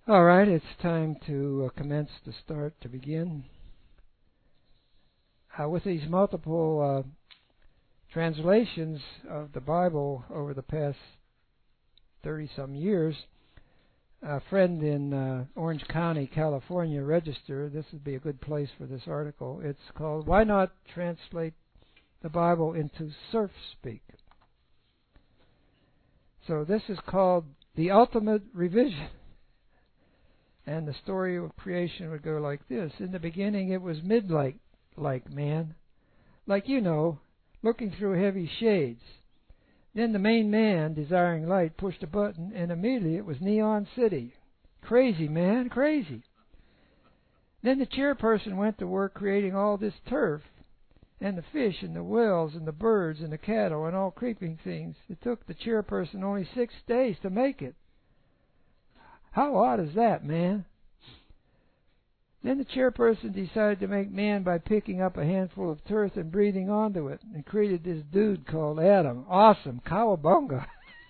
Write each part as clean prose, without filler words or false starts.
All right, it's time to commence to begin. With these multiple translations of the Bible over the past 30-some years, a friend in Orange County, California, registered. This would be a good place for this article. It's called, "Why Not Translate the Bible into Surf Speak?" So this is called The Ultimate Revision. And the story of creation would go like this. In the beginning it was midnight, like man. Like looking through heavy shades. Then the main man, desiring light, pushed a button, and immediately it was Neon City. Crazy, man, crazy. Then the chairperson went to work creating all this turf, and the fish, and the whales, and the birds, and the cattle, and all creeping things. It took the chairperson only 6 days to make it. How odd is that, man? Then the chairperson decided to make man by picking up a handful of turf and breathing onto it, and created this dude called Adam. Awesome, cowabunga,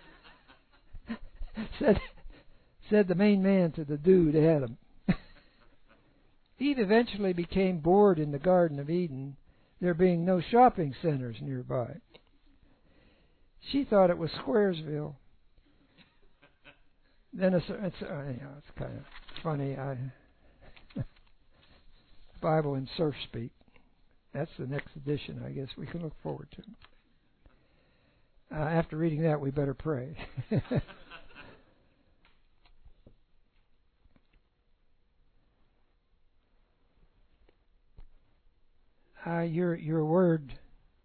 said the main man to the dude, Adam. Eve eventually became bored in the Garden of Eden, there being no shopping centers nearby. She thought it was Squaresville. Then it's kind of funny. Bible in Surf Speak. That's the next edition, I guess we can look forward to. After reading that, we better pray. Your word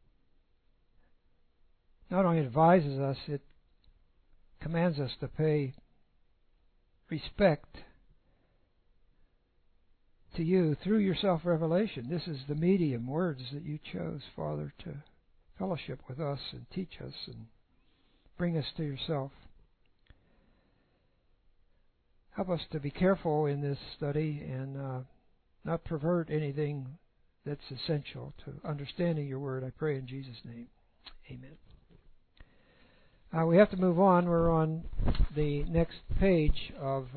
not only advises us, it commands us to pay respect to you through your self-revelation. This is the medium, words that you chose, Father, to fellowship with us and teach us and bring us to yourself. Help us to be careful in this study and not pervert anything that's essential to understanding your word. I pray in Jesus' name. Amen. We have to move on. We're on the next page of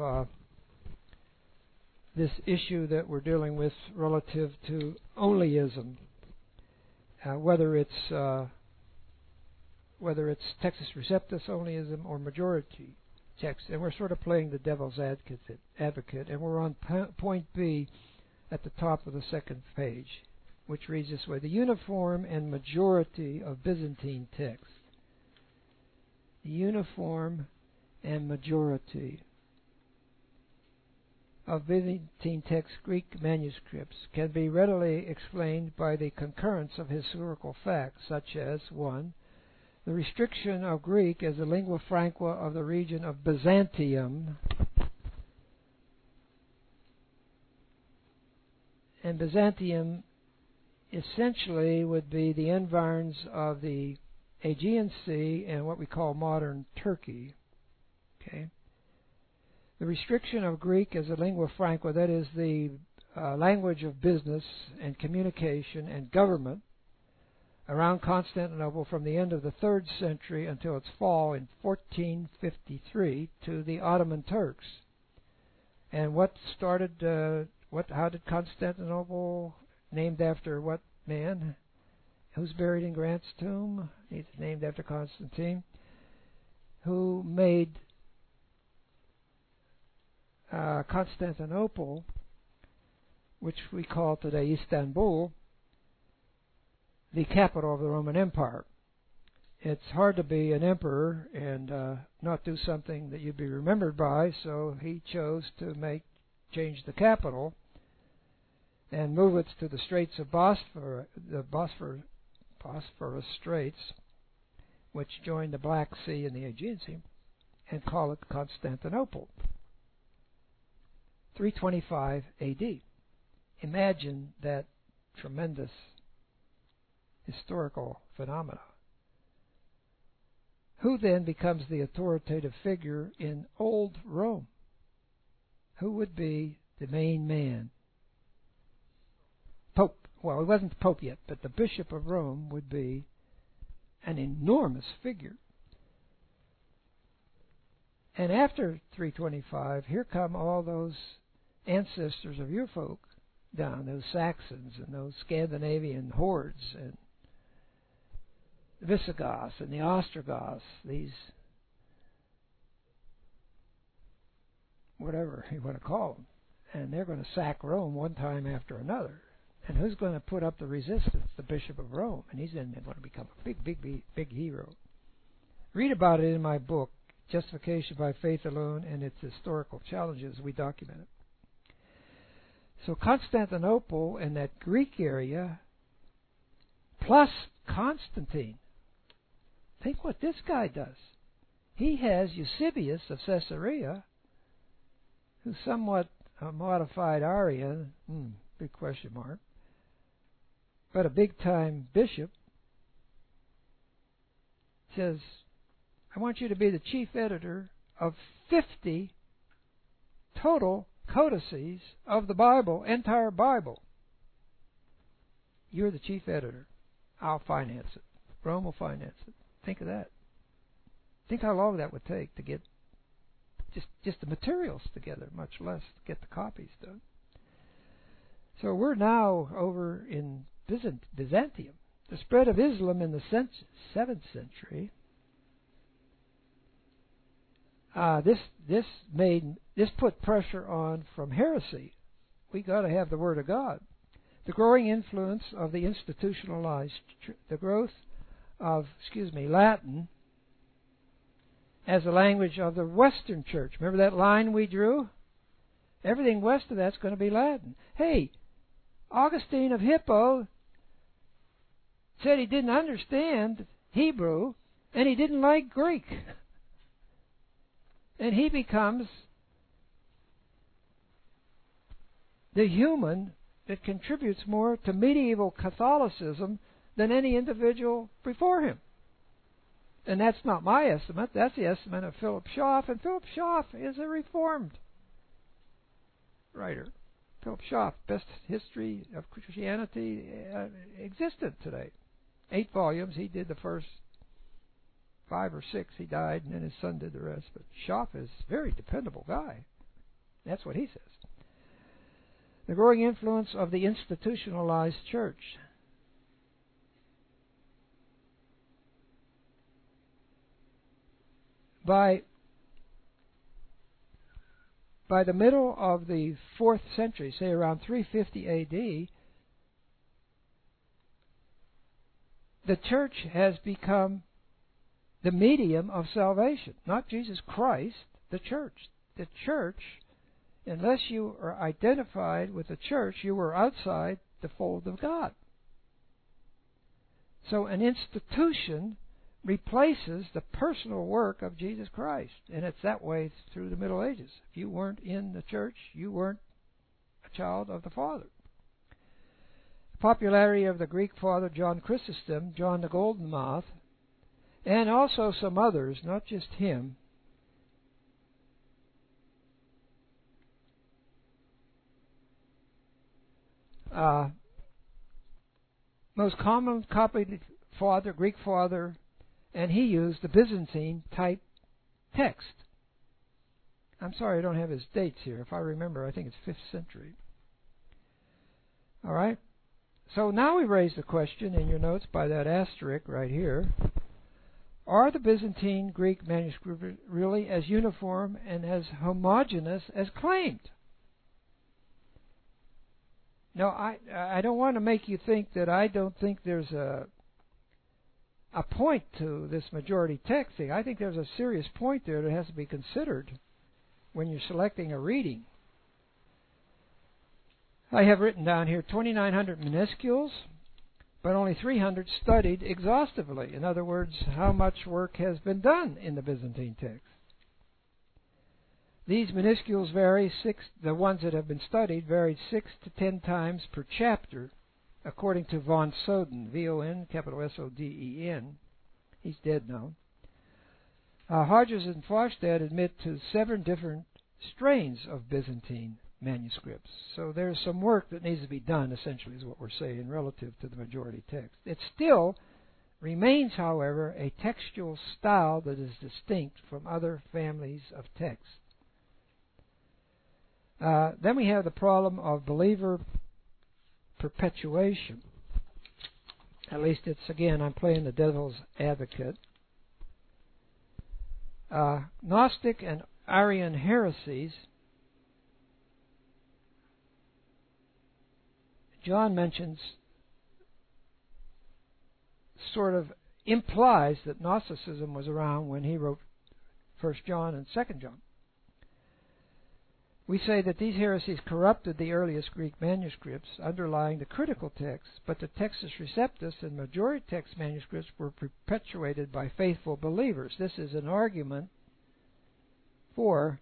this issue that we're dealing with relative to onlyism, whether it's Textus Receptus onlyism or majority text, and we're sort of playing the devil's advocate, and we're on point B at the top of the second page, which reads this way: the uniform and majority of Byzantine texts. The uniform and majority of Byzantine text Greek manuscripts can be readily explained by the concurrence of historical facts, such as 1. The restriction of Greek as the lingua franca of the region of Byzantium, and Byzantium essentially would be the environs of the Aegean Sea and what we call modern Turkey. Okay. The restriction of Greek as a lingua franca, that is the language of business and communication and government, around Constantinople from the end of the 3rd century until its fall in 1453 to the Ottoman Turks. And what started? How did Constantinople, named after what man? Who's buried in Grant's tomb? It's named after Constantine, who made Constantinople, which we call today Istanbul, the capital of the Roman Empire. It's hard to be an emperor and not do something that you'd be remembered by, so he chose to change the capital and move it to the Straits of Bosphorus, Bosphorus Straits, which join the Black Sea and the Aegean Sea, and call it Constantinople. 325 A.D. Imagine that tremendous historical phenomena. Who then becomes the authoritative figure in Old Rome? Who would be the main man? Pope. Well, he wasn't the Pope yet, but the Bishop of Rome would be an enormous figure. And after 325, here come all those ancestors of your folk down, those Saxons and those Scandinavian hordes and the Visigoths and the Ostrogoths, these, whatever you want to call them. And they're going to sack Rome one time after another. And who's going to put up the resistance? The Bishop of Rome. And he's then going to become a big hero. Read about it in my book, Justification by Faith Alone and Its Historical Challenges. We document it. So Constantinople and that Greek area, plus Constantine. Think what this guy does. He has Eusebius of Caesarea, who's somewhat a modified Arian, big question mark, but a big-time bishop, says, I want you to be the chief editor of 50 total codices of the Bible, entire Bible. You're the chief editor. I'll finance it. Rome will finance it. Think of that. Think how long that would take to get just the materials together, much less to get the copies done. So we're now over in Byzantium. The spread of Islam in the 7th century. This put pressure on from heresy. We got to have the Word of God. The growing influence of the institutionalized, the growth of, Latin as the language of the Western Church. Remember that line we drew? Everything west of that's going to be Latin. Hey, Augustine of Hippo said he didn't understand Hebrew and he didn't like Greek. And he becomes the human that contributes more to medieval Catholicism than any individual before him. And that's not my estimate. That's the estimate of Philip Schaff. And Philip Schaff is a Reformed writer. Philip Schaff, best history of Christianity existent today. 8 volumes. He did the first 5 or 6. He died, and then his son did the rest. But Schaff is a very dependable guy. That's what he says. The growing influence of the institutionalized church. By the middle of the 4th century, say around 350 A.D., the church has become the medium of salvation. Not Jesus Christ, the church. The church, unless you are identified with the church, you were outside the fold of God. So an institution replaces the personal work of Jesus Christ. And it's that way through the Middle Ages. If you weren't in the church, you weren't a child of the Father. The popularity of the Greek father John Chrysostom, John the Golden Mouthed, and also some others, not just him, most common copied father, Greek father, and he used the Byzantine type text. I'm sorry I don't have his dates here. If I remember, I think it's 5th century. All right? So now we raise the question in your notes by that asterisk right here. Are the Byzantine Greek manuscripts really as uniform and as homogeneous as claimed? Now, I don't want to make you think that I don't think there's a point to this majority text thing. I think there's a serious point there that has to be considered when you're selecting a reading. I have written down here 2,900 minuscules, but only 300 studied exhaustively. In other words, how much work has been done in the Byzantine text. These minuscules vary, the ones that have been studied, varied 6 to 10 times per chapter, according to von Soden, V-O-N, capital S-O-D-E-N. He's dead now. Hodges and Fostad admit to 7 different strains of Byzantine manuscripts. So there's some work that needs to be done, essentially, is what we're saying, relative to the majority text. It's still remains, however, a textual style that is distinct from other families of text. Then we have the problem of believer perpetuation. At least it's, again, I'm playing the devil's advocate. Gnostic and Arian heresies, John mentions, sort of implies that Gnosticism was around when he wrote 1 John and 2 John. We say that these heresies corrupted the earliest Greek manuscripts underlying the critical text, but the Textus Receptus and majority text manuscripts were perpetuated by faithful believers. This is an argument for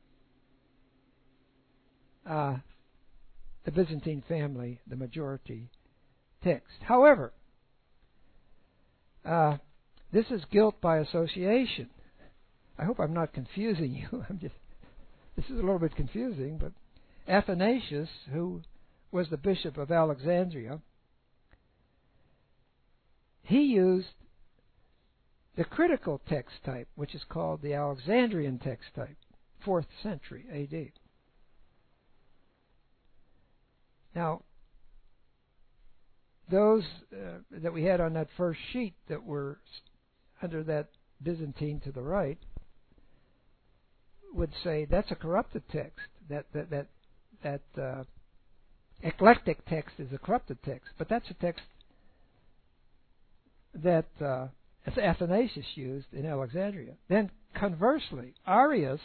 the Byzantine family, the majority text. However, this is guilt by association. I hope I'm not confusing you. This is a little bit confusing, but Athanasius, who was the bishop of Alexandria, he used the critical text type, which is called the Alexandrian text type, 4th century A.D. Now, those that we had on that first sheet that were under that Byzantine to the right would say that's a corrupted text. That eclectic text is a corrupted text, but that's a text that Athanasius used in Alexandria. Then conversely, Arius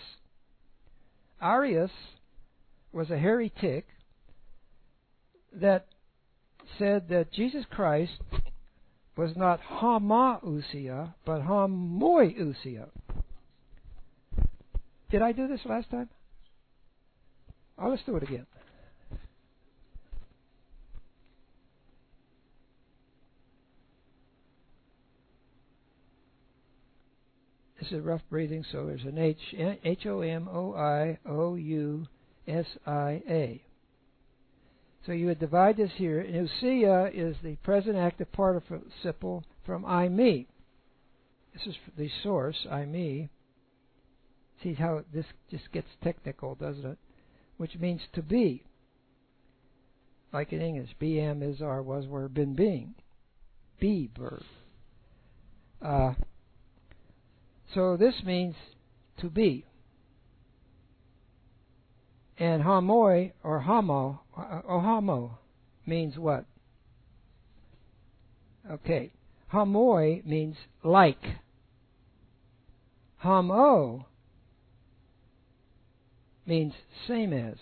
was a heretic that said that Jesus Christ was not homoousia, but homoiousia. Did I do this last time? Oh, let's do it again. This is rough breathing, so there's an Homoiousia. So you would divide this here. And ousia is the present active participle from I, me. This is the source, I, me. See how this just gets technical, doesn't it? Which means to be. Like in English, be, am, is, are, was, were, been, being. Be verb. So this means to be. And homoi or homo means what? Okay. Homoi means like. Homo means same as.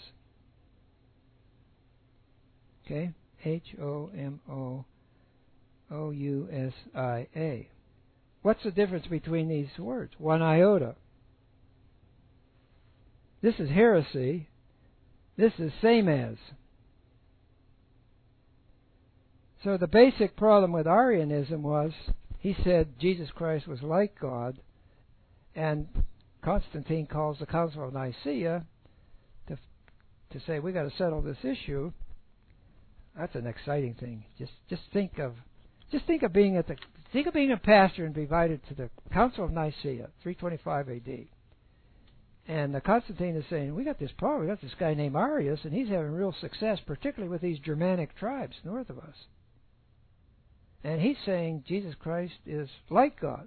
Okay? Homoousia. What's the difference between these words? One iota. This is heresy. This is same as. So the basic problem with Arianism was, he said Jesus Christ was like God, and Constantine calls the Council of Nicaea to say we got to settle this issue. That's an exciting thing. Just think of being a pastor and be invited to the Council of Nicaea, 325 A.D. And Constantine is saying, we got this problem. We got this guy named Arius, and he's having real success, particularly with these Germanic tribes north of us. And he's saying Jesus Christ is like God.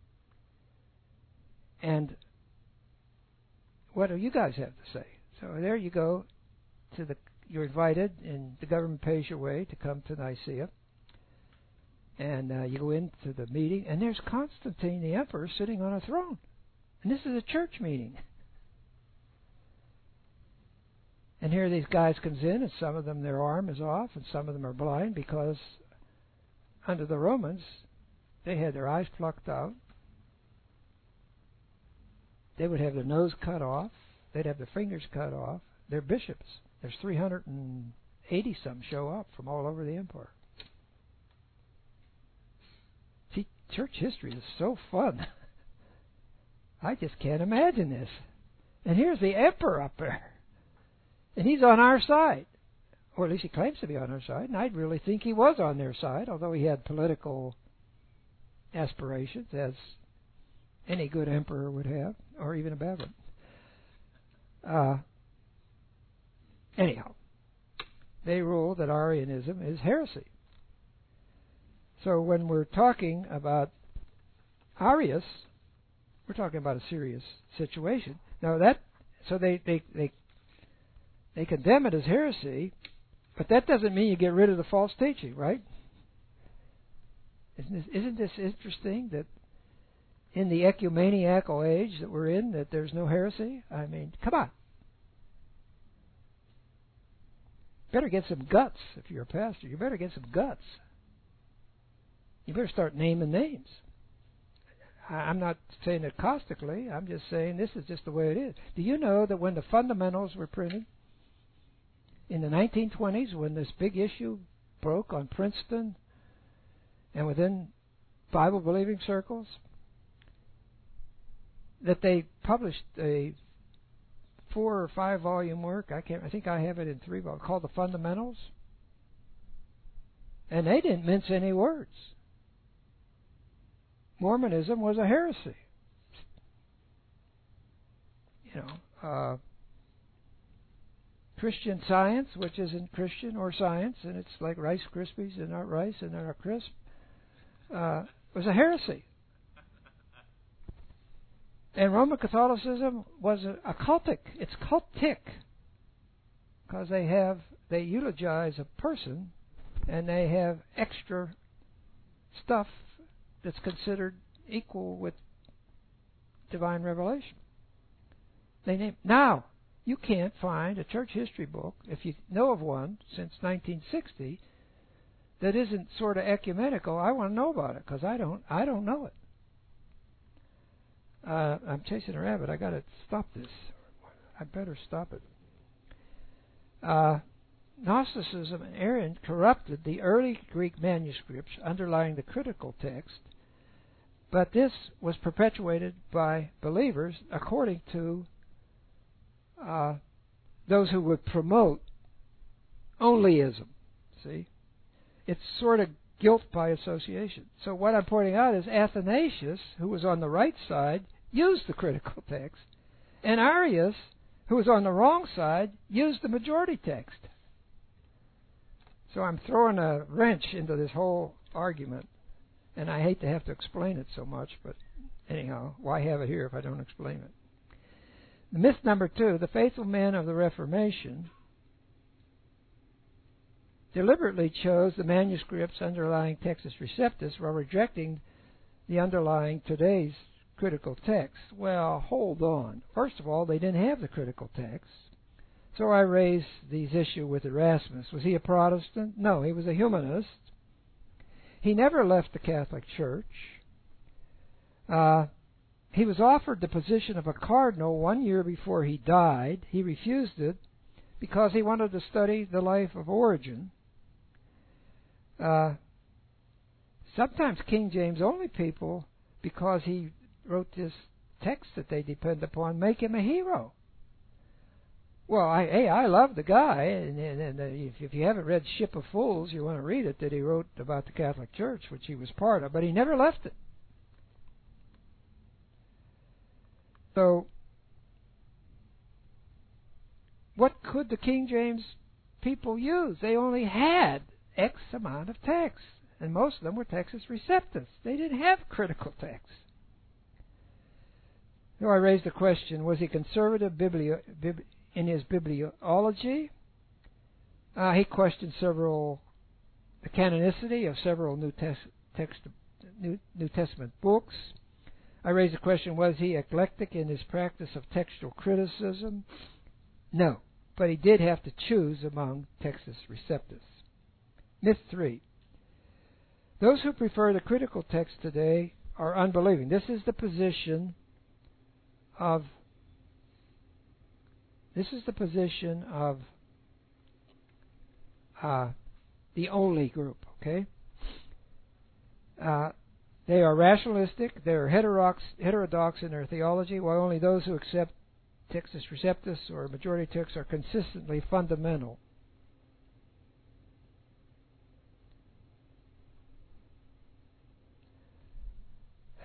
And what do you guys have to say? So there you go. You're invited, and the government pays your way to come to Nicaea. And you go into the meeting, and there's Constantine, the emperor, sitting on a throne. And this is a church meeting. And here these guys comes in, and some of them their arm is off, and some of them are blind because under the Romans they had their eyes plucked out. They would have their nose cut off. They'd have their fingers cut off. They're bishops. There's 380 some show up from all over the empire. See, church history is so fun. I just can't imagine this. And here's the emperor up there. And he's on our side. Or at least he claims to be on our side. And I really think he was on their side, although he had political aspirations, as any good emperor would have, or even a bad one. Anyhow, they rule that Arianism is heresy. So when we're talking about Arius, we're talking about a serious situation. Now so they condemn it as heresy, but that doesn't mean you get rid of the false teaching, right? Isn't this interesting that in the ecumeniacal age that we're in, that there's no heresy? I mean, come on. Better get some guts if you're a pastor. You better get some guts. You better start naming names. I'm not saying it caustically. I'm just saying this is just the way it is. Do you know that when the fundamentals were printed in the 1920s, when this big issue broke on Princeton and within Bible-believing circles, that they published a 4 or 5 volume work? I think I have it in 3 volumes, called The Fundamentals. And they didn't mince any words. Mormonism was a heresy. Christian Science, which isn't Christian or science, and it's like Rice Krispies and not rice and they're not crisp, was a heresy. And Roman Catholicism was a cultic. It's cultic because they eulogize a person and they have extra stuff that's considered equal with divine revelation. Now, you can't find a church history book, if you know of one, since 1960, that isn't sort of ecumenical. I want to know about it because I don't know it. I'm chasing a rabbit. I got to stop this. I better stop it. Gnosticism and Arian corrupted the early Greek manuscripts underlying the critical text, but this was perpetuated by believers according to those who would promote onlyism. See? It's sort of guilt by association. So what I'm pointing out is Athanasius, who was on the right side, used the critical text, and Arius, who was on the wrong side, used the majority text. So I'm throwing a wrench into this whole argument, and I hate to have to explain it so much, but anyhow, why have it here if I don't explain it? The myth number 2, the faithful men of the Reformation deliberately chose the manuscripts underlying Textus Receptus while rejecting the underlying today's critical text. Well, hold on. First of all, they didn't have the critical text. So I raised these issues with Erasmus. Was he a Protestant? No, he was a humanist. He never left the Catholic Church. He was offered the position of a cardinal 1 year before he died. He refused it because he wanted to study the life of Origen. Sometimes King James only people, because he wrote this text that they depend upon, make him a hero. Well, I love the guy, and if you haven't read Ship of Fools, you want to read it, that he wrote about the Catholic Church, which he was part of, but he never left it. So, what could the King James people use? They only had X amount of text, and most of them were Textus Receptus. They didn't have critical text. So I raised the question, was he conservative in his bibliology? He questioned the canonicity of several New Testament books. I raised the question, was he eclectic in his practice of textual criticism? No, but he did have to choose among Textus Receptus. Myth 3. Those who prefer the critical text today are unbelieving. This is the position of the only group, okay? They are rationalistic, they are heterodox in their theology, while only those who accept Textus Receptus or majority text are consistently fundamental.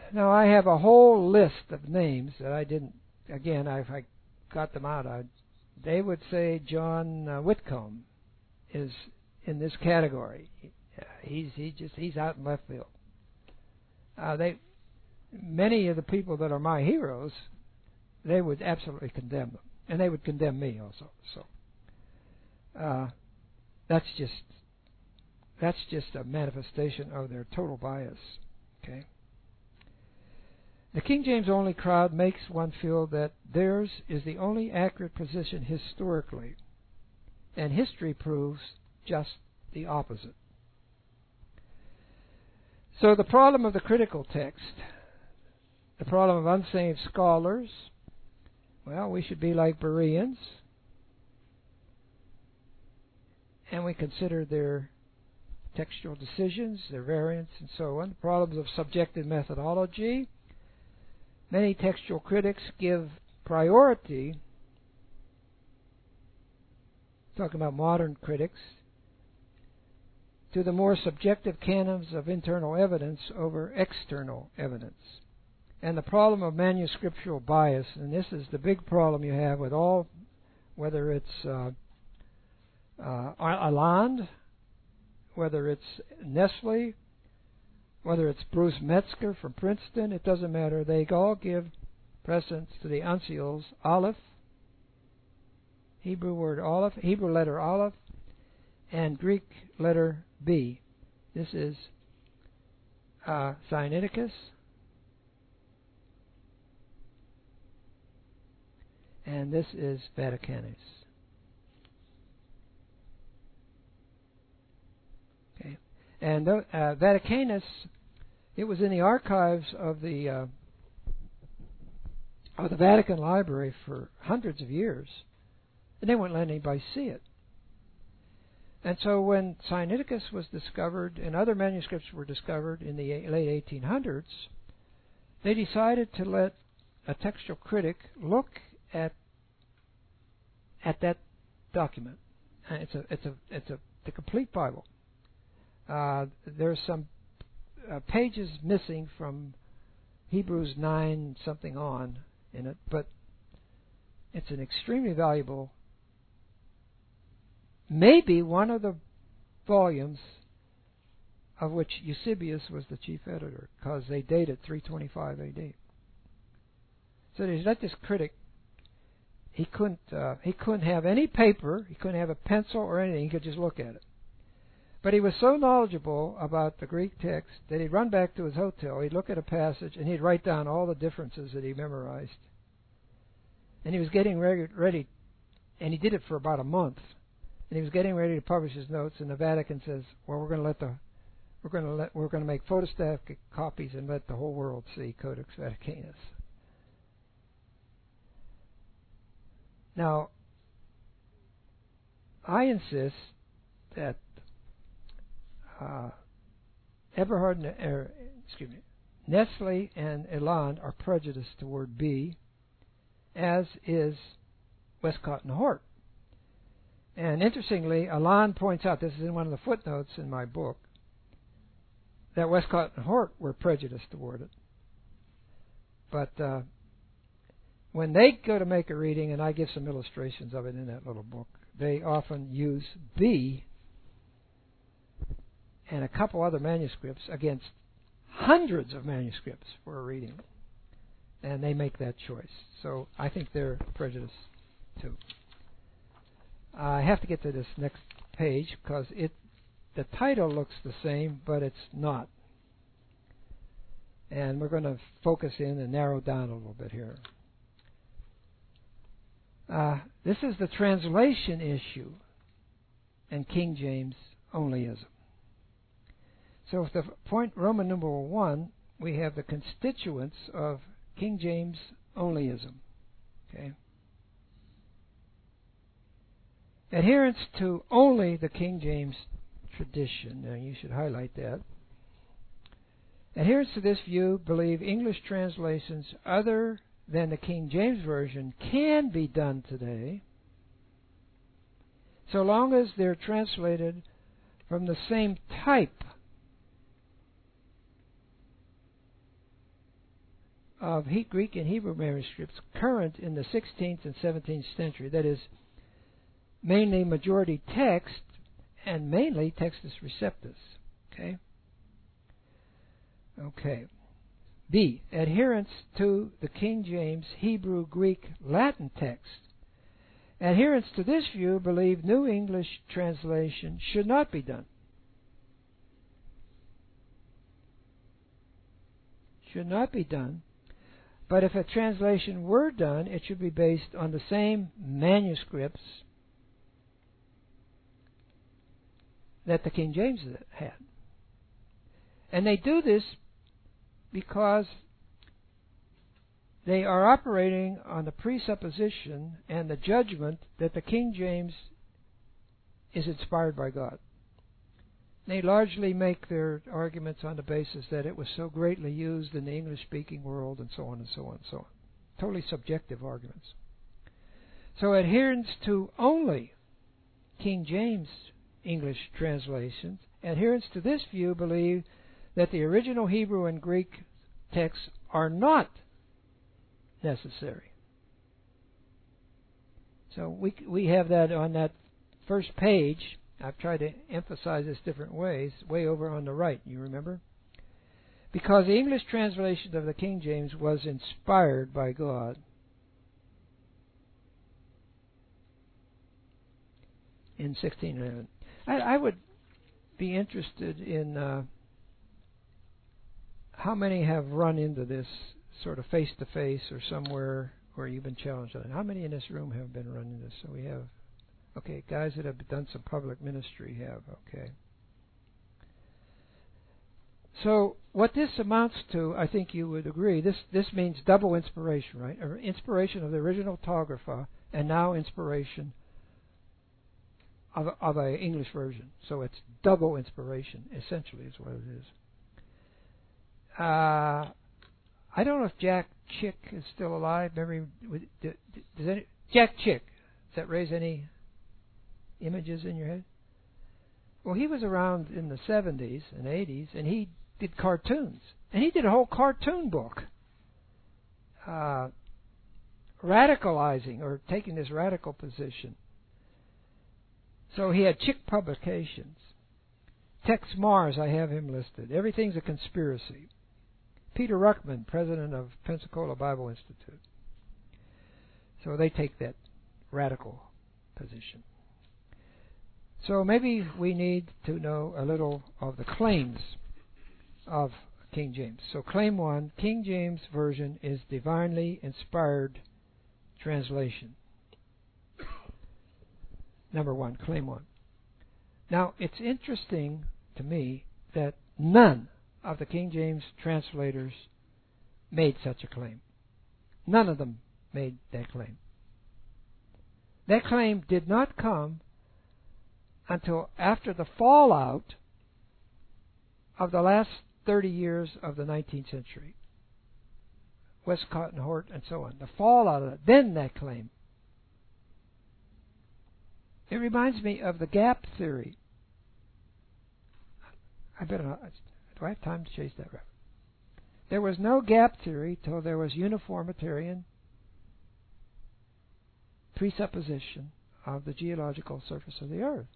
Now, I have a whole list of names that I didn't, again, if I got them out, they would say John Whitcomb is in this category. He's out in left field. Many of the people that are my heroes, they would absolutely condemn them, and they would condemn me also. So that's just a manifestation of their total bias. Okay. The King James only crowd makes one feel that theirs is the only accurate position historically, and history proves just the opposite. So the problem of the critical text, the problem of unsaved scholars, well, we should be like Bereans, and we consider their textual decisions, their variants, and so on. The problems of subjective methodology. Many textual critics give priority, talking about modern critics, to the more subjective canons of internal evidence over external evidence. And the problem of manuscriptural bias, and this is the big problem you have with all, whether it's Aland, whether it's Nestle, whether it's Bruce Metzger from Princeton, it doesn't matter. They all give precedence to the uncials Aleph, Hebrew word Aleph, Hebrew letter Aleph, and Greek letter B. This is Sinaiticus, and this is Vaticanus. Okay, and Vaticanus, it was in the archives of the Vatican Library for hundreds of years, and they wouldn't let anybody see it. And so when Sinaiticus was discovered and other manuscripts were discovered in the late 1800s, they decided to let a textual critic look at that document. And it's the complete Bible. There's some pages missing from Hebrews 9 something on in it, but it's an extremely valuable, maybe one of the volumes of which Eusebius was the chief editor, because they dated 325 AD. So they let this critic. He couldn't have any paper. He couldn't have a pencil or anything. He could just look at it. But he was so knowledgeable about the Greek text that he'd run back to his hotel, he'd look at a passage, and he'd write down all the differences that he memorized. And he was getting ready, and he did it for about a month. And he was getting ready to publish his notes, and the Vatican says, "Well, we're going to make photostat copies and let the whole world see Codex Vaticanus." Now, I insist that Nestle and Eland are prejudiced toward B, as is Westcott and Hort. And interestingly, Eland points out, this is in one of the footnotes in my book, that Westcott and Hort were prejudiced toward it. But when they go to make a reading, and I give some illustrations of it in that little book, they often use B and a couple other manuscripts against hundreds of manuscripts for a reading. And they make that choice. So I think they're prejudiced too. I have to get to this next page because the title looks the same, but it's not. And we're going to focus in and narrow down a little bit here. This is the translation issue and King James onlyism. So with the point Roman numeral 1, we have the constituents of King James onlyism. Okay. Adherence to only the King James tradition. Now you should highlight that. Adherents to this view believe English translations other than the King James Version can be done today, so long as they're translated from the same type of Greek and Hebrew manuscripts current in the 16th and 17th century, that is, mainly majority text and mainly Textus Receptus. Okay? Okay. B. Adherence to the King James Hebrew Greek Latin text. Adherents to this view believe New English translation should not be done. Should not be done. But if a translation were done, it should be based on the same manuscripts that the King James had. And they do this because they are operating on the presupposition and the judgment that the King James is inspired by God. They largely make their arguments on the basis that it was so greatly used in the English-speaking world, and so on and so on and so on. Totally subjective arguments. So adherents to only King James English translations, adherents to this view believe that the original Hebrew and Greek texts are not necessary. So we have that on that first page. I've tried to emphasize this different ways, way over on the right, you remember? Because the English translation of the King James was inspired by God. In 1611. I would be interested in how many have run into this sort of face-to-face or somewhere where you've been challenged on it. How many in this room have been running this? So we have... Okay, guys that have done some public ministry have, okay. So what this amounts to, I think you would agree, this means double inspiration, right? Or inspiration of the original Autographa and now inspiration of an English version. So it's double inspiration, essentially, is what it is. I don't know if Jack Chick is still alive. Jack Chick, does that raise any images in your head? Well, he was around in the 70s and 80s, and he did cartoons. And he did a whole cartoon book radicalizing or taking this radical position. So he had Chick Publications. Tex Mars, I have him listed. Everything's a conspiracy. Peter Ruckman, president of Pensacola Bible Institute. So they take that radical position. So maybe we need to know a little of the claims of King James. So claim 1, King James Version is divinely inspired translation. Number 1, claim 1. Now, it's interesting to me that none of the King James translators made such a claim. None of them made that claim. That claim did not come until after the fallout of the last 30 years of the 19th century. Westcott and Hort and so on. The fallout of it. Then that claim. It reminds me of the gap theory. I better not. Do I have time to chase that rabbit? There was no gap theory till there was uniformitarian presupposition of the geological surface of the earth.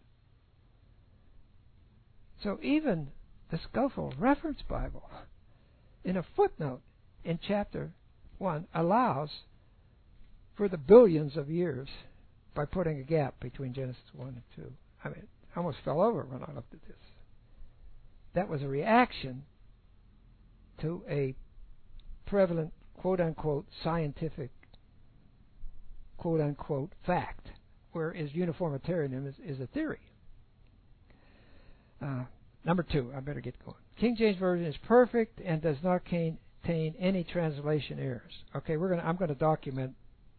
So even the Scofield Reference Bible, in a footnote in chapter 1, allows for the billions of years by putting a gap between Genesis 1 and 2. I mean, I almost fell over when I looked at this. That was a reaction to a prevalent, quote-unquote, scientific, quote-unquote, fact, whereas uniformitarianism is a theory. Number 2, I better get going. King James Version is perfect and does not contain any translation errors. Okay, I'm going to document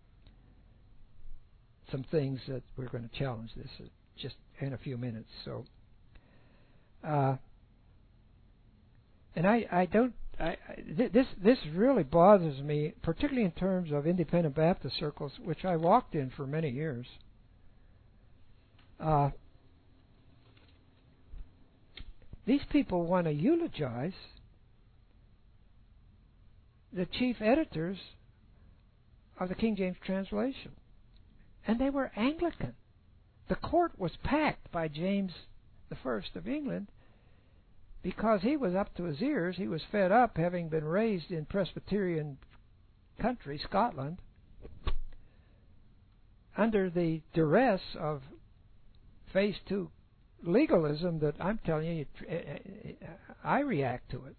some things that we're going to challenge this just in a few minutes. So, and this really bothers me, particularly in terms of independent Baptist circles, which I walked in for many years. These people want to eulogize the chief editors of the King James translation. And they were Anglican. The court was packed by James I of England because he was up to his ears. He was fed up, having been raised in Presbyterian country, Scotland, under the duress of phase 2 legalism that I'm telling you, I react to it.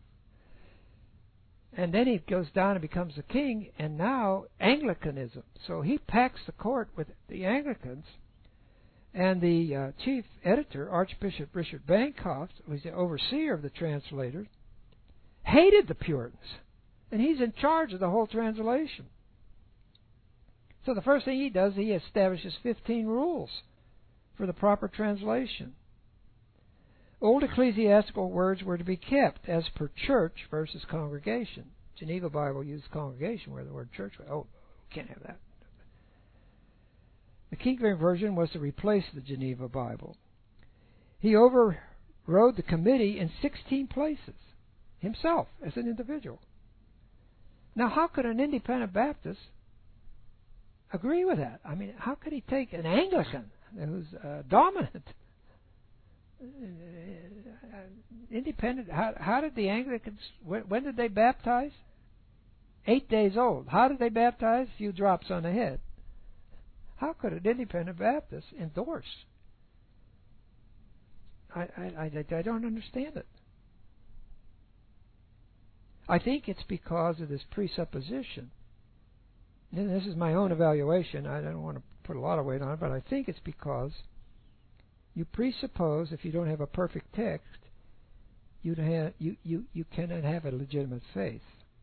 And then he goes down and becomes a king, and now Anglicanism. So he packs the court with the Anglicans, and the chief editor, Archbishop Richard Bancroft, who was the overseer of the translators, hated the Puritans, and he's in charge of the whole translation. So the first thing he does, he establishes 15 rules for the proper translation. Old ecclesiastical words were to be kept as per church versus congregation. Geneva Bible used congregation where the word church was. Oh, can't have that. The King James Version was to replace the Geneva Bible. He overrode the committee in 16 places, himself, as an individual. Now, how could an independent Baptist agree with that? I mean, how could he take an Anglican who's dominant? Independent. How did the Anglicans, when did they baptize? 8 days old. How did they baptize? A few drops on the head. How could an independent Baptist endorse? I don't understand it. I think it's because of this presupposition. And this is my own evaluation. I don't want to put a lot of weight on it, but I think it's because you presuppose if you don't have a perfect text, you cannot have a legitimate faith.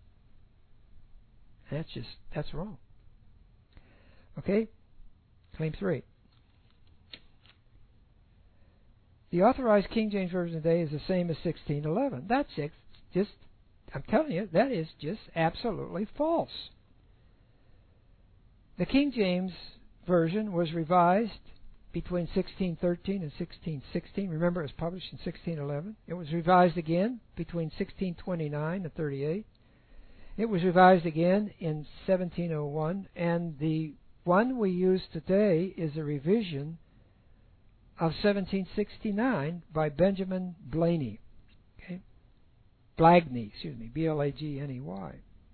That's wrong. Okay? Claim 3. The authorized King James Version today is the same as 1611. That's just, I'm telling you, that is just absolutely false. The King James Version was revised between 1613 and 1616. Remember, it was published in 1611. It was revised again between 1629 and 38. It was revised again in 1701, and the one we use today is a revision of 1769 by Benjamin Blagney. Okay? Blagney, B-L-A-G-N-E-Y.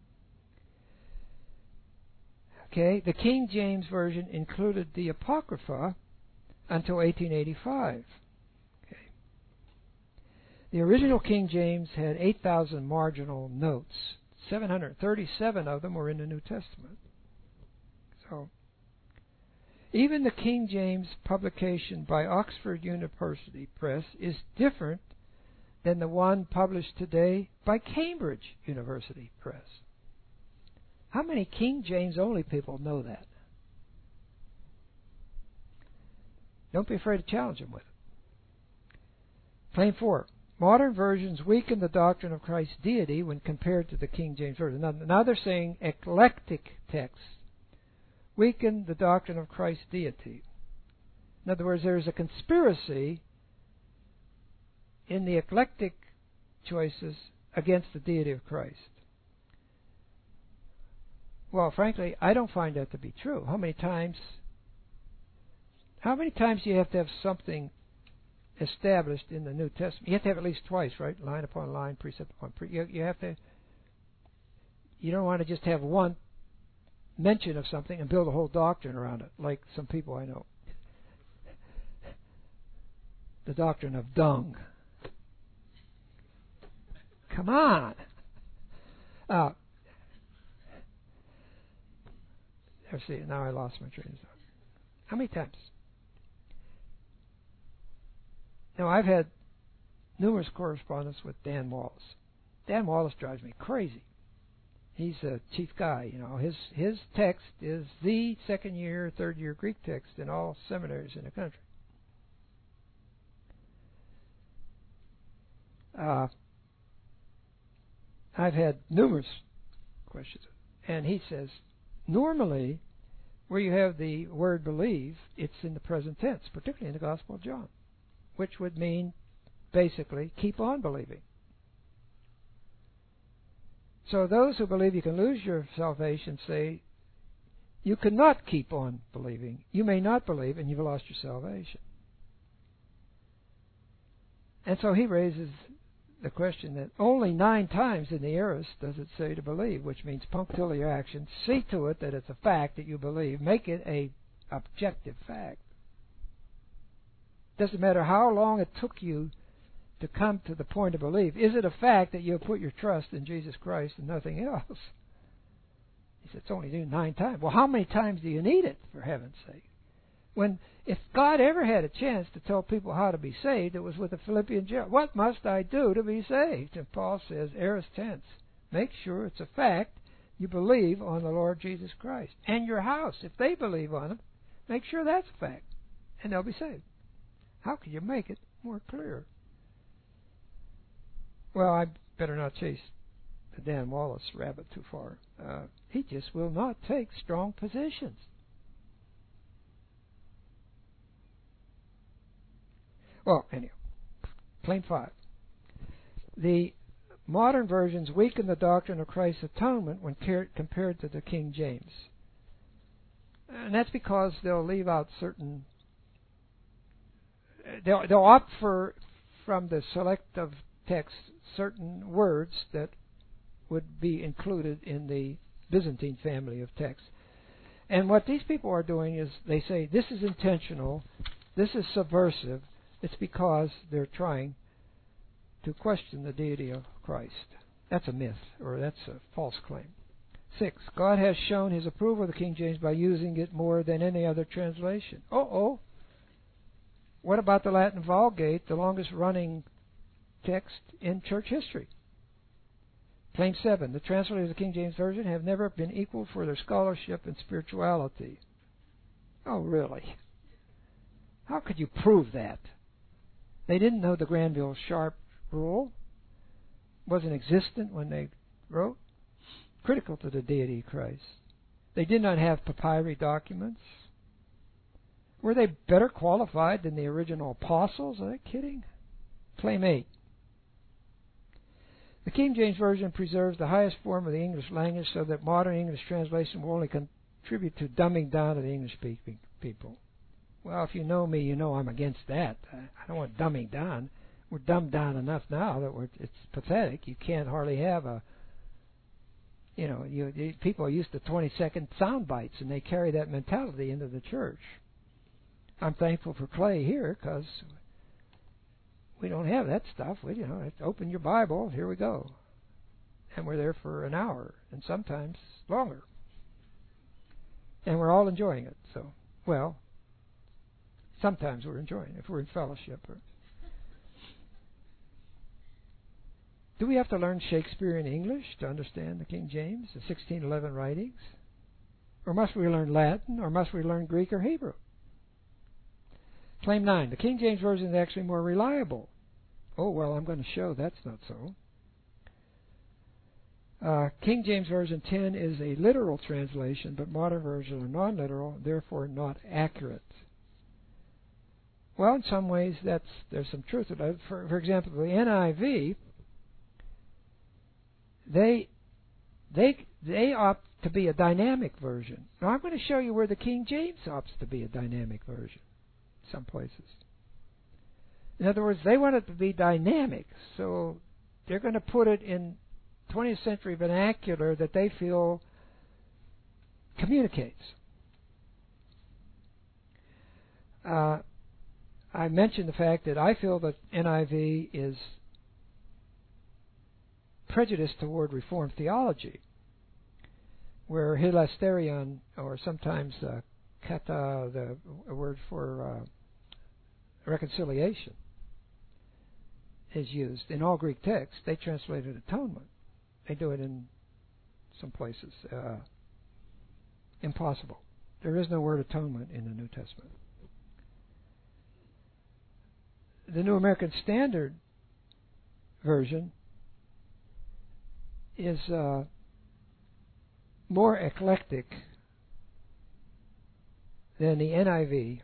Okay, the King James Version included the Apocrypha until 1885. Okay. The original King James had 8,000 marginal notes. 737 of them were in the New Testament. So, even the King James publication by Oxford University Press is different than the one published today by Cambridge University Press. How many King James only people know that? Don't be afraid to challenge them with it. Claim 4. Modern versions weaken the doctrine of Christ's deity when compared to the King James Version. Now they're saying eclectic texts weaken the doctrine of Christ's deity. In other words, there is a conspiracy in the eclectic choices against the deity of Christ. Well, frankly, I don't find that to be true. How many times do you have to have something established in the New Testament? You have to have at least twice, right? Line upon line, precept upon precept. You have to. You don't want to just have one mention of something and build a whole doctrine around it, like some people I know. The doctrine of dung. Come on. Let's see. Now I lost my train of thought. How many times? Now, I've had numerous correspondence with Dan Wallace. Dan Wallace drives me crazy. He's a chief guy, you know. His text is the second-year, third-year Greek text in all seminaries in the country. I've had numerous questions, and he says, normally, where you have the word believe, it's in the present tense, particularly in the Gospel of John, which would mean, basically, keep on believing. So those who believe you can lose your salvation say you cannot keep on believing. You may not believe and you've lost your salvation. And so he raises the question that only 9 times in the aorist does it say to believe, which means punctilio action. See to it that it's a fact that you believe. Make it a objective fact. Doesn't matter how long it took you to come to the point of belief. Is it a fact that you have put your trust in Jesus Christ and nothing else? He said, it's only due 9 times. Well, how many times do you need it, for heaven's sake? If God ever had a chance to tell people how to be saved, it was with the Philippian jailer. What must I do to be saved? And Paul says, aorist tense, make sure it's a fact you believe on the Lord Jesus Christ. And your house, if they believe on him, make sure that's a fact, and they'll be saved. How can you make it more clear? Well, I better not chase the Dan Wallace rabbit too far. He just will not take strong positions. Well, anyhow, claim 5. The modern versions weaken the doctrine of Christ's atonement when compared to the King James. And that's because they'll leave out certain... They'll opt for, from the selective text, certain words that would be included in the Byzantine family of texts. And what these people are doing is they say, this is intentional, this is subversive. It's because they're trying to question the deity of Christ. That's a myth, or that's a false claim. 6. God has shown his approval of the King James by using it more than any other translation. What about the Latin Vulgate, the longest running text in church history? Claim 7. The translators of the King James Version have never been equal for their scholarship and spirituality. Oh, really? How could you prove that? They didn't know the Granville-Sharp rule. Wasn't existent when they wrote. Critical to the deity of Christ. They did not have papyri documents. Were they better qualified than the original apostles? Are they kidding? Claim 8. The King James Version preserves the highest form of the English language so that modern English translation will only contribute to dumbing down of the English-speaking people. Well, if you know me, you know I'm against that. I don't want dumbing down. We're dumbed down enough now that it's pathetic. You can't hardly have people are used to 20-second sound bites, and they carry that mentality into the church. I'm thankful for Clay here because we don't have that stuff. Open your Bible, here we go. And we're there for an hour, and sometimes longer. And we're all enjoying it. So, well, sometimes we're enjoying it if we're in fellowship. Do we have to learn Shakespeare in English to understand the King James, the 1611 writings? Or must we learn Latin, or must we learn Greek or Hebrew? Claim 9. The King James Version is actually more reliable. Oh, well, I'm going to show that's not so. King James Version 10 is a literal translation, but modern versions are non-literal, therefore not accurate. Well, in some ways, there's some truth to that. For example, the NIV, they opt to be a dynamic version. Now, I'm going to show you where the King James opts to be a dynamic version, some places. In other words, they want it to be dynamic, so they're going to put it in 20th century vernacular that they feel communicates. I mentioned the fact that I feel that NIV is prejudiced toward Reformed theology, where hilasterion, or sometimes kata, the word for reconciliation, is used. In all Greek texts, they translated atonement. They do it in some places. Impossible. There is no word atonement in the New Testament. The New American Standard Version is more eclectic than the NIV,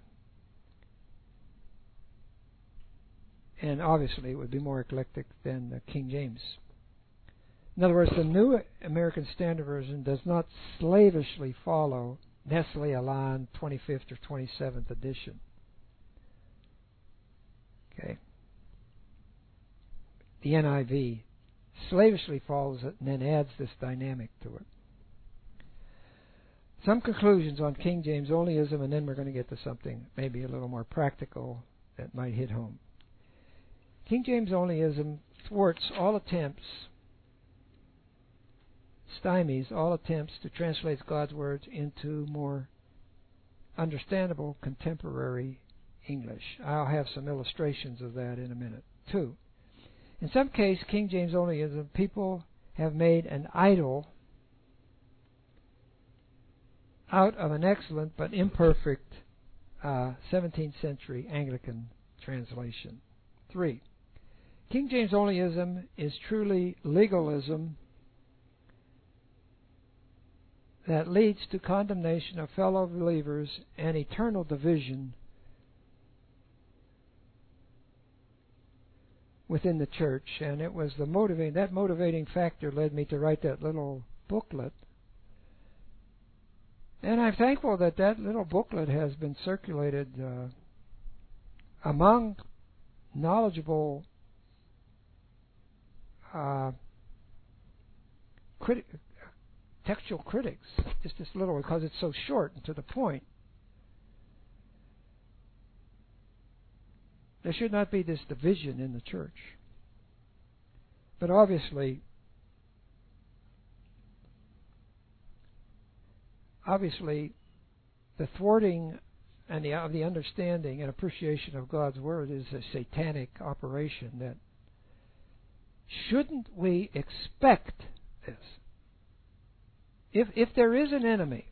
and obviously it would be more eclectic than the King James In other words, the New American Standard Version does not slavishly follow Nestle Aland 25th or 27th edition. Okay. The NIV slavishly follows it and then adds this dynamic to it. Some conclusions on King James onlyism, and then we're going to get to something maybe a little more practical that might hit home. King James onlyism thwarts all attempts, stymies all attempts to translate God's words into more understandable contemporary English. I'll have some illustrations of that in a minute. 2. In some case, King James onlyism, people have made an idol out of an excellent but imperfect 17th century Anglican translation. 3. King James onlyism is truly legalism that leads to condemnation of fellow believers and eternal division within the church. And it was that motivating factor led me to write that little booklet. And I'm thankful that that little booklet has been circulated among knowledgeable textual critics. Just this little, because it's so short and to the point. There should not be this division in the church. But obviously, the thwarting and the understanding and appreciation of God's Word is a satanic operation. That shouldn't we expect this? If there is an enemy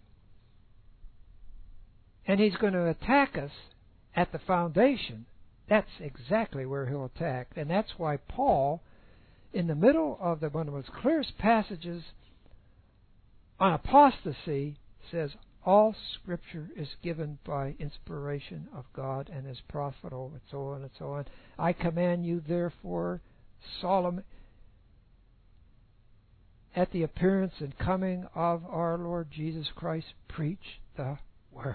and he's going to attack us at the foundation, that's exactly where he'll attack. And that's why Paul, in the middle of one of the most clearest passages on apostasy, says, all Scripture is given by inspiration of God and is profitable, and so on and so on. I command you, therefore, solemn, at the appearance and coming of our Lord Jesus Christ, preach the Word.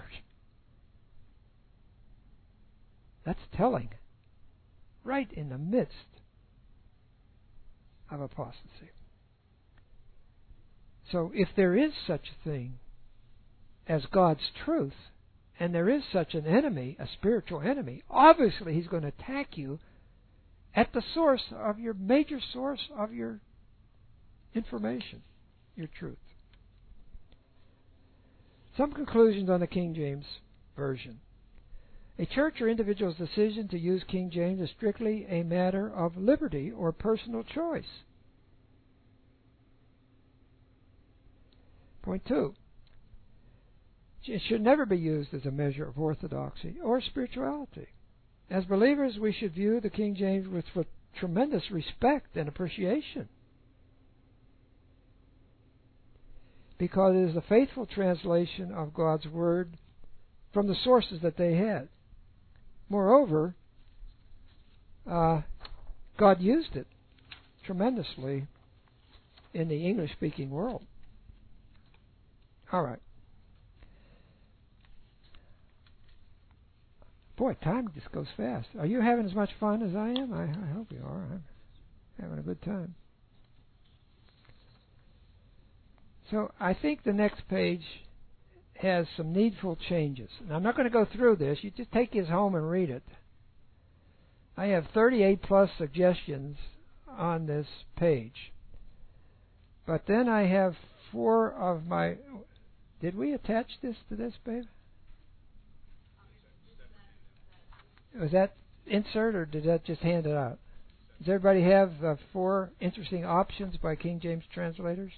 That's telling. Right in the midst of apostasy. So if there is such a thing as God's truth, and there is such an enemy, a spiritual enemy, obviously he's going to attack you at the source of your major source of your information, your truth. Some conclusions on the King James Version. A church or individual's decision to use King James is strictly a matter of liberty or personal choice. Point 2. It should never be used as a measure of orthodoxy or spirituality. As believers, we should view the King James with tremendous respect and appreciation, because it is a faithful translation of God's Word from the sources that they had. Moreover, God used it tremendously in the English-speaking world. All right. Boy, time just goes fast. Are you having as much fun as I am? I hope you are. I'm having a good time. So I think the next page has some needful changes. And I'm not going to go through this. You just take this home and read it. I have 38 plus suggestions on this page. But then I have 4 of my... Did we attach this to this, babe? Was that insert, or did that just hand it out? Does everybody have 4 interesting options by King James translators?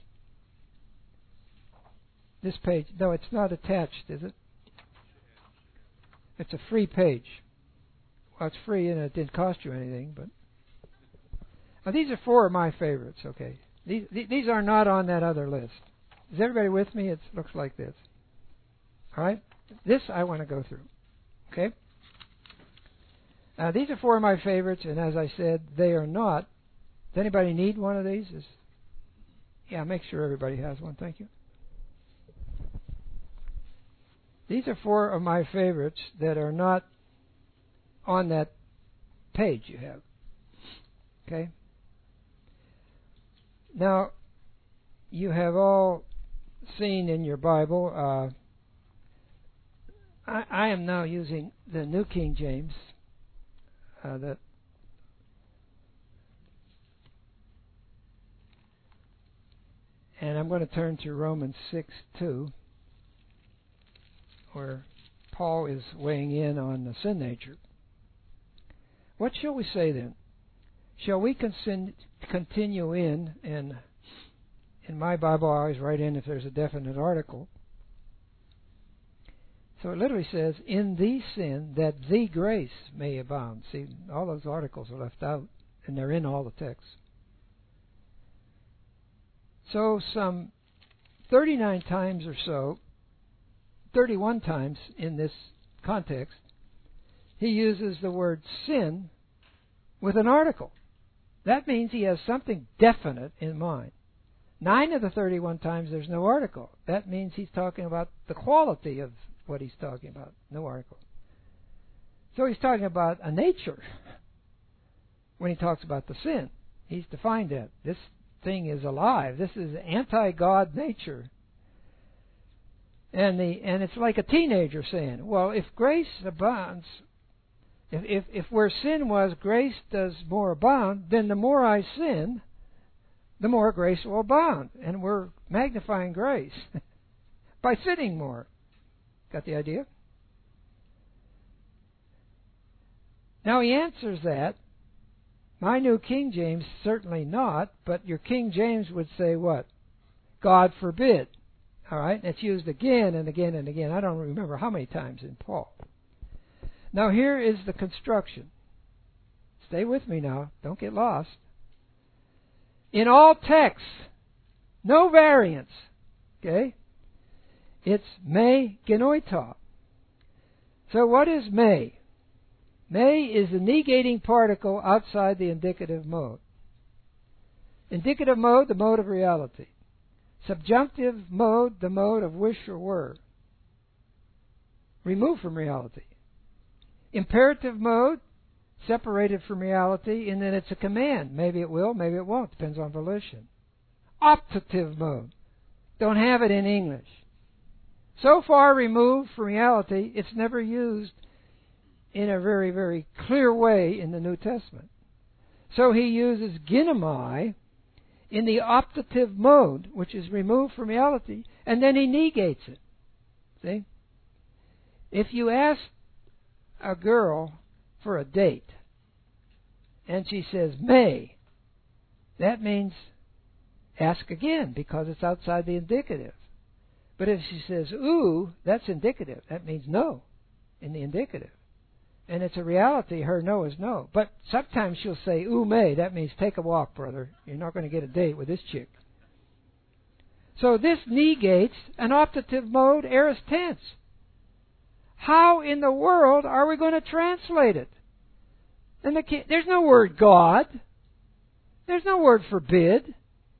This page. No, it's not attached, is it? It's a free page. Well, it's free and it didn't cost you anything, but... Now, these are 4 of my favorites, okay? These are not on that other list. Is everybody with me? It looks like this. All right? This I want to go through. Okay? These are 4 of my favorites, and as I said, they are not. Does anybody need one of these? Yeah, make sure everybody has one. Thank you. These are 4 of my favorites that are not on that page you have. Okay? Now, you have all seen in your Bible, I am now using the New King James. And I'm going to turn to Romans 6:2, where Paul is weighing in on the sin nature. What shall we say then? Shall we continue in, and in my Bible I always write in if there's a definite article. So it literally says, in the sin, that the grace may abound. See, all those articles are left out, and they're in all the texts. So some 39 times or so, 31 times in this context, he uses the word sin with an article. That means he has something definite in mind. 9 of the 31 times there's no article. That means he's talking about the quality of what he's talking about. No article. So he's talking about a nature when he talks about the sin. He's defined that. This thing is alive. This is anti-God nature. And it's like a teenager saying, well, if grace abounds, if where sin was, grace does more abound, then the more I sin, the more grace will abound. And we're magnifying grace by sinning more. Got the idea? Now he answers that. My New King James, certainly not, but your King James would say what? God forbid. All right? And it's used again and again and again. I don't remember how many times in Paul. Now here is the construction. Stay with me now. Don't get lost. In all texts, no variants. Okay? It's me genoito. So what is me? Me is the negating particle outside the indicative mode. Indicative mode, the mode of reality. Subjunctive mode, the mode of wish or were. Removed from reality. Imperative mode, separated from reality, and then it's a command. Maybe it will, maybe it won't. Depends on volition. Optative mode. Don't have it in English. So far removed from reality, it's never used in a very, very clear way in the New Testament. So he uses ginomai in the optative mode, which is removed from reality, and then he negates it. See? If you ask a girl for a date, and she says, may, that means ask again, because it's outside the indicative. But if she says, ooh, that's indicative. That means no in the indicative. And it's a reality, her no is no. But sometimes she'll say, ooh, may. That means take a walk, brother. You're not going to get a date with this chick. So this negates an optative mode aorist tense. How in the world are we going to translate it? And there's no word God. There's no word forbid.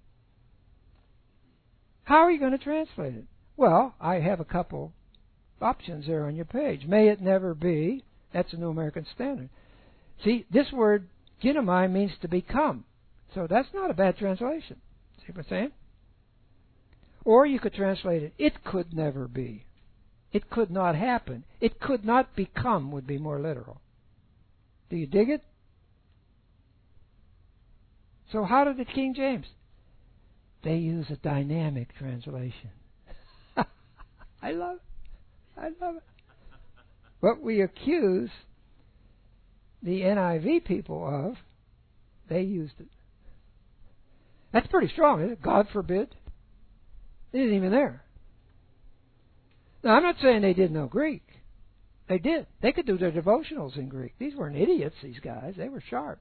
How are you going to translate it? Well, I have a couple options there on your page. May it never be. That's a New American Standard. See, this word ginomai means to become. So that's not a bad translation. See what I'm saying? Or you could translate it, it could never be. It could not happen. It could not become would be more literal. Do you dig it? So how did the King James? They use a dynamic translation. I love it. I love it. What we accuse the NIV people of, they used it. That's pretty strong, isn't it? God forbid. It isn't even there. Now, I'm not saying they didn't know Greek. They did. They could do their devotionals in Greek. These weren't idiots, these guys. They were sharp.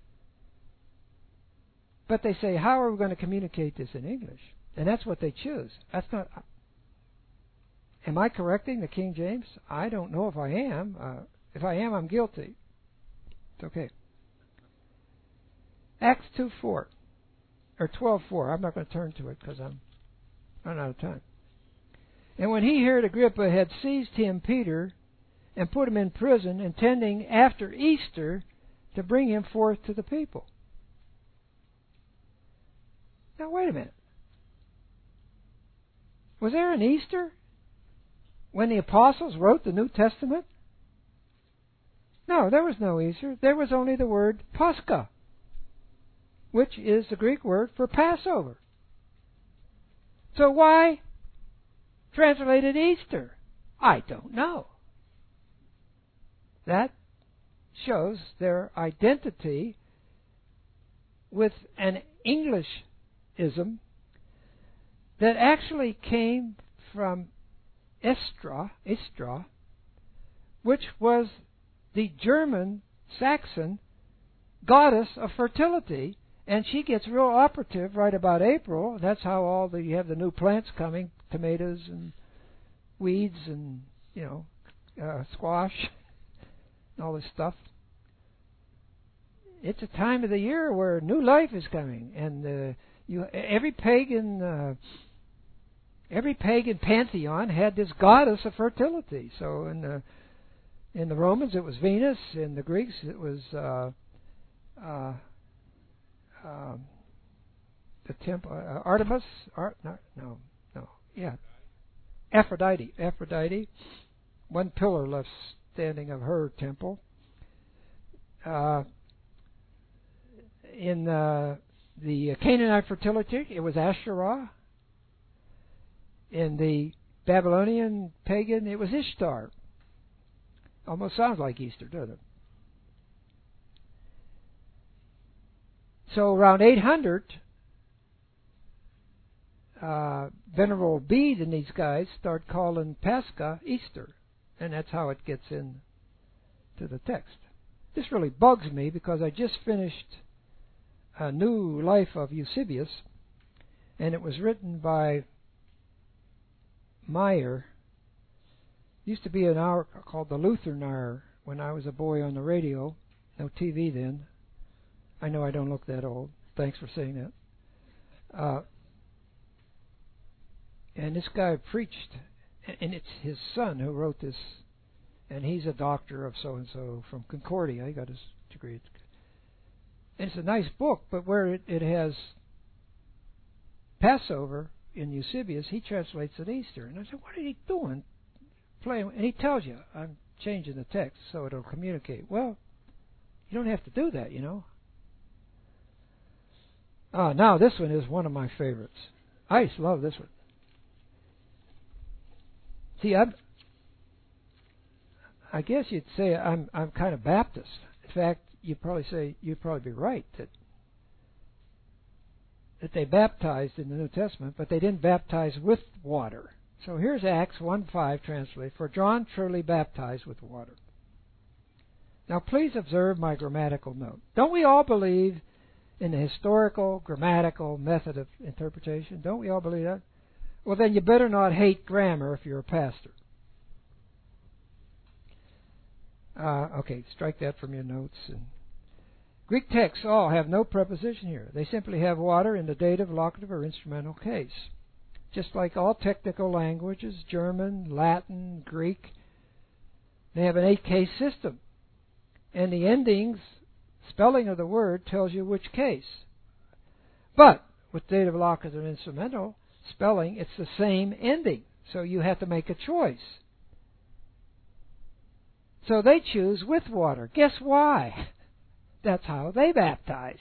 But they say, how are we going to communicate this in English? And that's what they choose. That's not... Am I correcting the King James? I don't know if I am. If I am, I'm guilty. It's okay. Acts 2:4. or 12:4. I'm not going to turn to it because I'm running out of time. And when he heard Agrippa had seized him, Peter, and put him in prison, intending after Easter to bring him forth to the people. Now, wait a minute. Was there an Easter when the apostles wrote the New Testament? No, there was no Easter. There was only the word Pascha, which is the Greek word for Passover. So why translated Easter? I don't know. That shows their identity with an Englishism that actually came from Istra, which was the German Saxon goddess of fertility, and she gets real operative right about April. That's how you have the new plants coming, tomatoes and weeds and squash and all this stuff. It's a time of the year where new life is coming, and every pagan pantheon had this goddess of fertility. So in the Romans it was Venus, in the Greeks it was the temple Artemis. Aphrodite. One pillar left standing of her temple. In the Canaanite fertility, it was Asherah. In the Babylonian pagan, it was Ishtar. Almost sounds like Easter, doesn't it? So around 800, Venerable Bede and these guys start calling Pascha Easter, and that's how it gets into the text. This really bugs me because I just finished a new life of Eusebius, and it was written by Meyer. Used to be an hour called the Lutheran Hour when I was a boy on the radio. No TV then. I know I don't look that old. Thanks for saying that. And this guy preached, and it's his son who wrote this, and he's a doctor of so-and-so from Concordia. He got his degree. And it's a nice book, but where it has Passover in Eusebius, he translates it Easter. And I said, what are you doing? Playing? And he tells you, I'm changing the text so it'll communicate. Well, you don't have to do that, you know. Now this one is one of my favorites. I used to love this one. See, I guess you'd say I'm kind of Baptist. In fact, you'd probably be right that they baptized in the New Testament, but they didn't baptize with water. So here's Acts 1:5 translated, "For John truly baptized with water." Now please observe my grammatical note. Don't we all believe in the historical, grammatical method of interpretation? Don't we all believe that? Well, then you better not hate grammar if you're a pastor. Okay, strike that from your notes. And Greek texts all have no preposition here. They simply have water in the dative, locative, or instrumental case. Just like all technical languages, German, Latin, Greek, they have an 8-case system. And the endings, spelling of the word tells you which case. But with dative, locative, and instrumental spelling, it's the same ending. So you have to make a choice. So they choose with water. Guess why? That's how they baptize.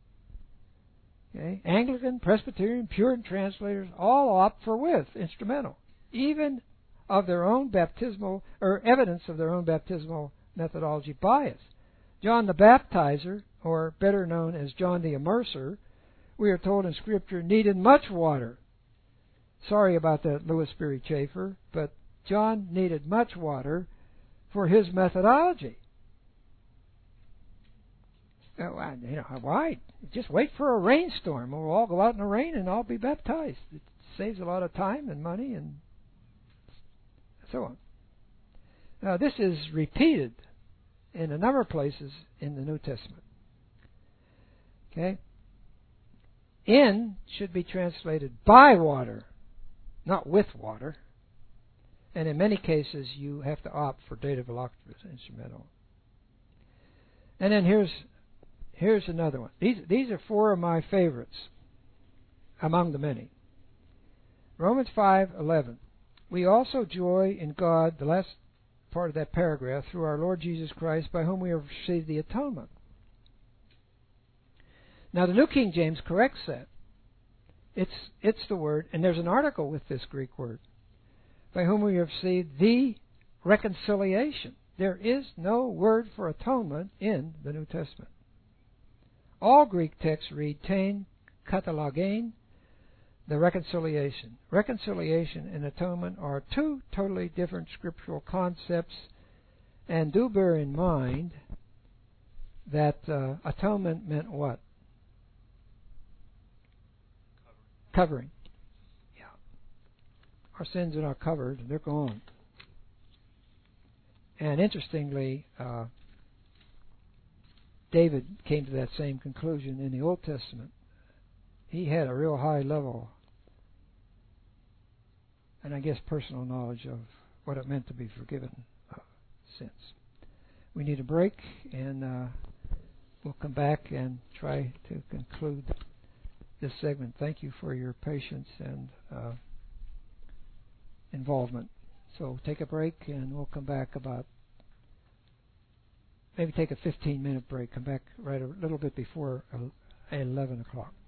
Okay? Anglican, Presbyterian, Puritan translators all opt for with, instrumental, even of their own baptismal, or evidence of their own baptismal methodology bias. John the Baptizer, or better known as John the Immerser, we are told in Scripture, needed much water. Sorry about that, Louis Sperry Chafer, but John needed much water for his methodology. Why? Just wait for a rainstorm. We'll all go out in the rain and I'll be baptized. It saves a lot of time and money and so on. Now, this is repeated in a number of places in the New Testament. Okay? In should be translated by water, not with water. And in many cases, you have to opt for dative illoquitur instrumental. And then here's another one. These are four of my favorites among the many. Romans 5:11. We also joy in God, the last part of that paragraph, through our Lord Jesus Christ, by whom we have received the atonement. Now the New King James corrects that. It's the word, and there's an article with this Greek word, by whom we have received the reconciliation. There is no word for atonement in the New Testament. All Greek texts read tein katalogein, the reconciliation. Reconciliation and atonement are two totally different scriptural concepts, and do bear in mind that atonement meant what? Covering. Yeah. Our sins are not covered, they're gone. And interestingly, David came to that same conclusion in the Old Testament. He had a real high level, and I guess personal knowledge of what it meant to be forgiven of sins. We need a break, and we'll come back and try to conclude this segment. Thank you for your patience and involvement. So take a break, and we'll come back maybe take a 15-minute break. Come back right a little bit before 11 o'clock.